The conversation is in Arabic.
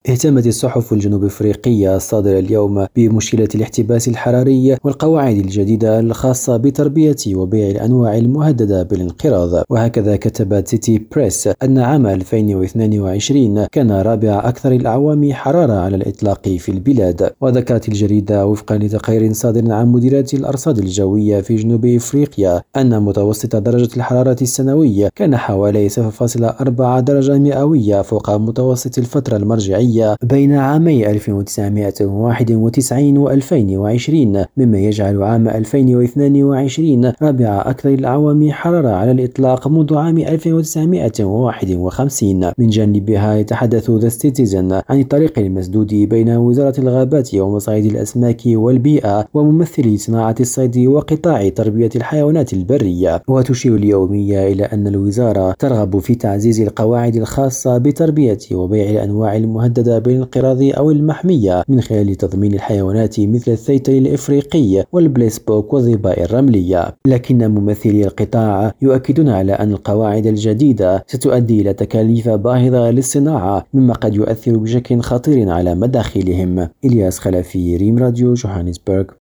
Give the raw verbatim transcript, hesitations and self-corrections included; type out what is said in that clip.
اهتمت الصحف الجنوب أفريقية الصادرة اليوم بمشكلة الاحتباس الحراري والقواعد الجديدة الخاصة بتربية وبيع الأنواع المهددة بالانقراض. وهكذا كتبت سيتي بريس أن عام ألفين واثنين وعشرين كان رابع أكثر الأعوام حرارة على الإطلاق في البلاد. وذكرت الجريدة وفقا لتقرير صادر عن مديرية الأرصاد الجوية في جنوب أفريقيا أن متوسط درجة الحرارة السنوي كان حوالي صفر فاصلة أربعة درجة مئوية فوق متوسط الفترة المرجعية بين عامي ألف وتسعمائة وواحد وتسعين و ألفين وعشرين، مما يجعل عام ألفين واثنين وعشرين رابع أكثر الأعوام حرارة على الإطلاق منذ عام ألف وتسعمائة وواحد وخمسين. من جانبها يتحدث ذا سيتيزن عن الطريق المسدود بين وزارة الغابات ومصايد الأسماك والبيئة وممثلي صناعة الصيد وقطاع تربية الحيوانات البرية. وتشير اليومية إلى أن الوزارة ترغب في تعزيز القواعد الخاصة بتربية وبيع الأنواع المهددة بالانقراض أو المحمية من خلال تضمين الحيوانات مثل الثيتل الإفريقي والبليسبوك والظباء الرملية. لكن ممثلي القطاع يؤكدون على أن القواعد الجديدة ستؤدي إلى تكاليف باهظة للصناعة، مما قد يؤثر بشكل خطير على مداخلهم. إلياس خلفي، ريم راديو، جوهانسبرغ.